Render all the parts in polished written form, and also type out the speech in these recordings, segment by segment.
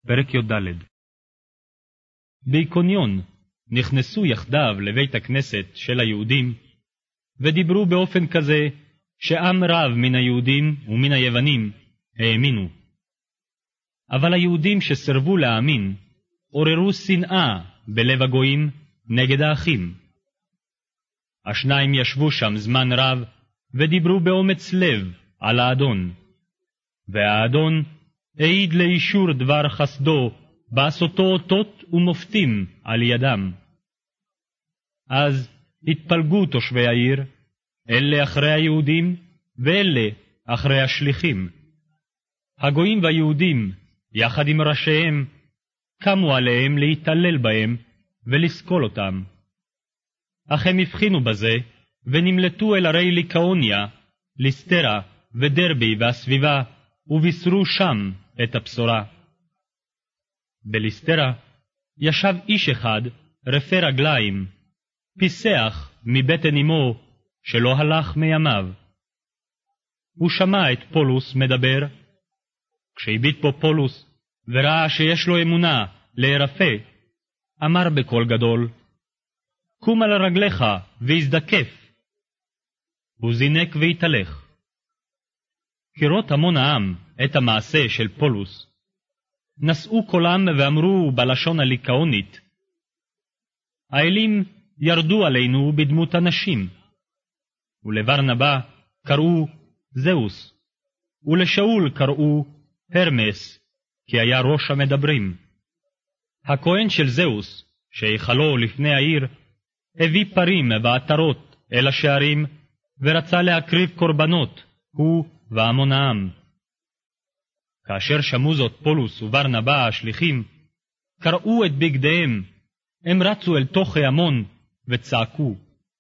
פרק י"ד. באיקוניון נכנסו יחדיו לבית הכנסת של היהודים, ודיברו באופן כזה שעם רב מן היהודים ומן היוונים האמינו. אבל היהודים שסרבו להאמין עוררו שנאה בלב הגויים נגד האחים. השניים ישבו שם זמן רב ודיברו באומץ לב על האדון, והאדון העיד לאישור דבר חסדו בעשותו אותות ומופתים על ידם. אז התפלגו תושבי העיר, אלה אחרי היהודים ואלה אחרי השליחים. הגויים והיהודים יחד עם ראשיהם קמו עליהם להתעלל בהם ולסקול אותם. אך הם הבחינו בזה ונמלטו אל ערי ליקאוניה, ליסטרה ודרבי והסביבה, ובישרו שם את הבשורה. בליסטרה ישב איש אחד רפה רגליים, פיסח מבטן אמו שלא הלך מימיו. הוא שמע את פולוס מדבר. כשהביט פה פולוס וראה שיש לו אמונה להירפא, אמר בקול גדול, קום על רגליך והזדקף. הוא זינק והתהלך. כראות המון העם את המעשה של פולוס, נשאו קולם ואמרו בלשון הליקאונית, האלים ירדו עלינו בדמות אנשים. ולברנבא קראו זאוס, ולשאול קראו הרמס, כי היה ראש המדברים. הכהן של זאוס, שהיכלו לפני העיר, הביא פרים ועטרות אל השערים, ורצה להקריב קורבנות, הוא והמון העם. כאשר שמעו זאת פולוס וברנבא השליחים, קרעו את בגדיהם, הם רצו אל תוך ההמון וצעקו,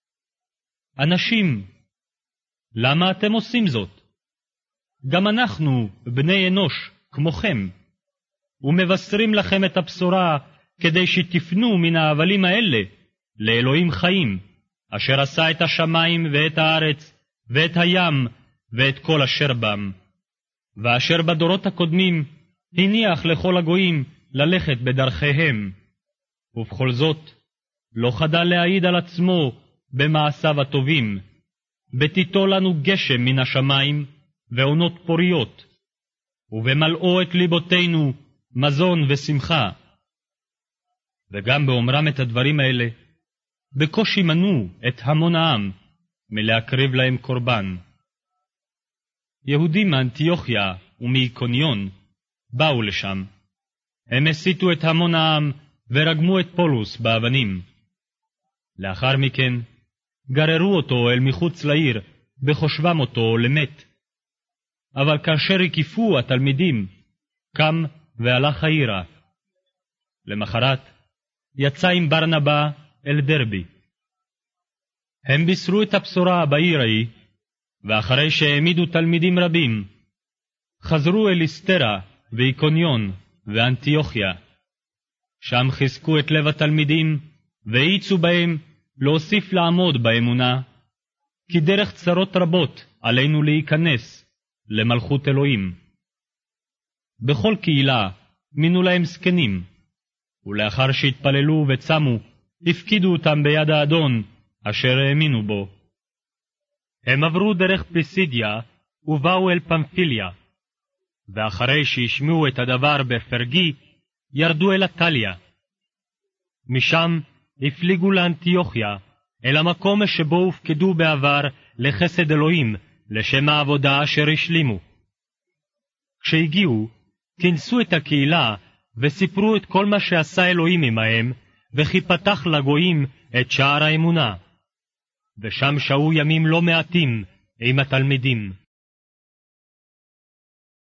אנשים, למה אתם עושים זאת? גם אנחנו בני אנוש כמוכם, ומבשרים לכם את הבשורה כדי שתפנו מן ההבלים האלה לאלוהים חיים, אשר עשה את השמיים ואת הארץ ואת הים ואת כל אשר בם, ואשר בדורות הקודמים הניח לכל הגויים ללכת בדרכיהם, ובכל זאת לא חדל להעיד על עצמו במעשיו הטובים, בתיתו לנו גשם מן השמיים ועונות פוריות, ובמלאו את ליבותינו מזון ושמחה. וגם באומרם את הדברים האלה, בקושי מנעו את המון העם מלהקריב להם קורבן. יהודים מאנטיוכיה ומאיקוניון באו לשם. הם הסיתו את המון העם ורגמו את פולוס באבנים. לאחר מכן גררו אותו אל מחוץ לעיר בחושבם אותו למת. אבל כאשר הקיפו התלמידים, קם והלך העירה. למחרת יצא עם ברנבא אל דרבי. הם בישרו את הבשורה בעיר ההיא, ואחרי שהעמידו תלמידים רבים, חזרו אל ליסטרה ואיקוניון ואנטיוכיה. שם חיזקו את לב התלמידים, והאיצו בהם להוסיף לעמוד באמונה, כי דרך צרות רבות עלינו להיכנס למלכות אלוהים. בכל קהילה מינו להם זקנים, ולאחר שהתפללו וצמו, הפקידו אותם ביד האדון אשר האמינו בו. הם עברו דרך פיסידיה ובאו אל פמפיליה, ואחרי שהשמיעו את הדבר בפרגי, ירדו אל איטליה. משם הפליגו לאנטיוכיה, אל המקום שבו הופקדו בעבר לחסד אלוהים, לשם העבודה אשר השלימו. כשהגיעו, כינסו את הקהילה וסיפרו את כל מה שעשה אלוהים עמהם, וכי פתח לגויים את שער האמונה. ושם שהו ימים לא מעטים עם התלמידים.